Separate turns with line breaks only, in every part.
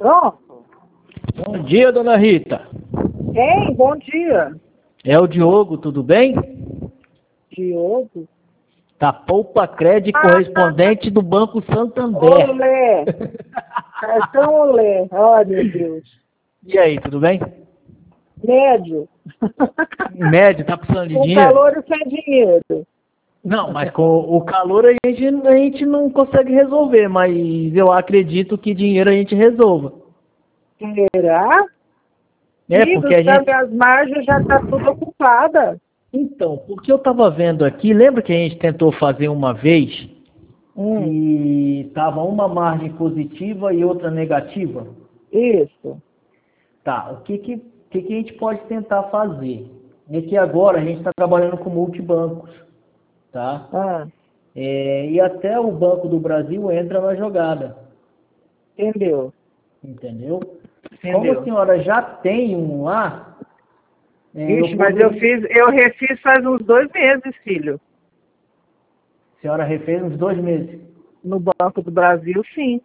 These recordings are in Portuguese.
Pronto.
Bom dia, dona Rita.
Quem? Bom dia.
É o Diogo, tudo bem?
Diogo.
Da Poupa Cred, correspondente do Banco Santander.
Olé. Cartão olé. Ai, meu Deus.
E aí, tudo bem?
Médio.
Médio, tá precisando de
Com
dinheiro?
calor e sem dinheiro.
Não, mas com o calor a gente não consegue resolver, mas eu acredito que dinheiro a gente resolva.
Será?
É, porque a gente...
As margens já tá tudo ocupada.
Então, porque eu tava vendo aqui, lembra que a gente tentou fazer uma vez e tava uma margem positiva e outra negativa?
Isso.
Tá, o que a gente pode tentar fazer? É que agora a gente está trabalhando com multibancos, tá? E até o Banco do Brasil entra na jogada.
Entendeu?
Entendeu? Como a senhora já tem um lá...
Ixi, mas eu refiz faz uns 2 meses, filho.
A senhora refez uns 2 meses?
No Banco do Brasil, sim.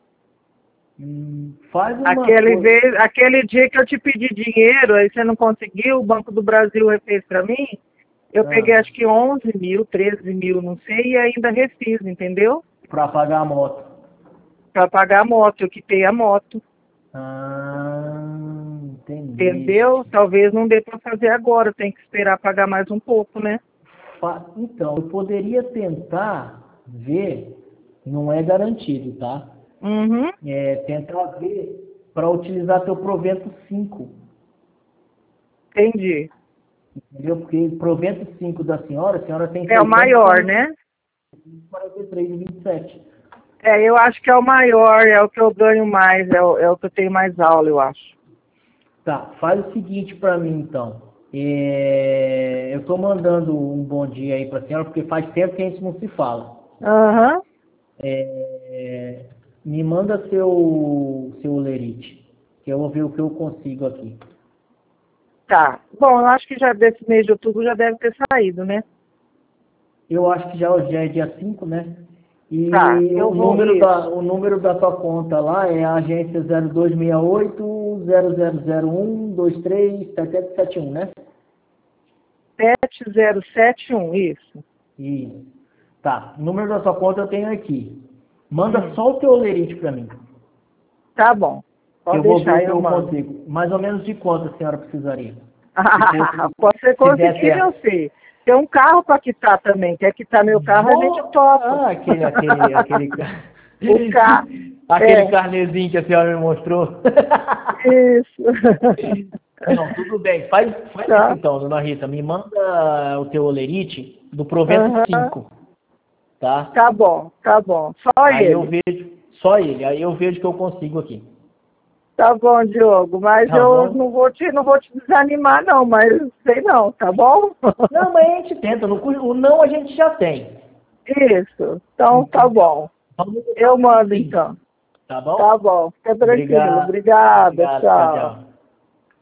Faz uma
Aquele dia que eu te pedi dinheiro, aí você não conseguiu, o Banco do Brasil refez para mim, eu peguei acho que 11 mil, 13 mil, não sei, e ainda refiz, entendeu?
Para pagar a moto.
Para pagar a moto, eu quitei a moto.
Entendi.
Entendeu? Talvez não dê para fazer agora, tem que esperar pagar mais um pouco, né?
Então, eu poderia tentar ver, não é garantido, tá? Tentar ver para utilizar teu provento 5.
Entendi.
Entendeu? Porque provento 5 da senhora, a senhora tem...
É o maior, né?
43,27.
Eu acho que é o maior, é o que eu ganho mais, é o que eu tenho mais aula, eu acho.
Tá, faz o seguinte para mim, então. Eu estou mandando um bom dia aí para a senhora, porque faz tempo que a gente não se fala. Me manda seu lerite, que eu vou ver o que eu consigo aqui.
Tá. Bom, eu acho que já desse mês de outubro já deve ter saído, né?
Eu acho que já é dia 5, né? E
tá,
o número da tua conta lá é a agência 0268 0001 23 7771, né?
7071, isso.
Isso. Tá, o número da sua conta eu tenho aqui. Manda só o teu lerite para mim.
Tá bom. Pode deixar, eu mando.
Consigo. Mais ou menos de quanto a senhora precisaria?
Pode ser conseguir, eu sei. Tem um carro para quitar também. Quer quitar meu carro, a gente topa.
Aquele carnezinho que a senhora me mostrou.
Isso.
Não, tudo bem. Faz isso então, dona Rita. Me manda o teu olerite do provento 5. Tá?
Tá bom. Só
aí
ele.
Só ele. Aí eu vejo que eu consigo aqui.
Tá bom, Diogo, mas eu não vou te desanimar não, mas sei não, tá bom?
Não, mas a gente tenta, o não a gente já tem.
Isso, então tá bom. Eu mando então.
Tá bom?
Tá bom, fica tranquilo. Obrigada, tchau.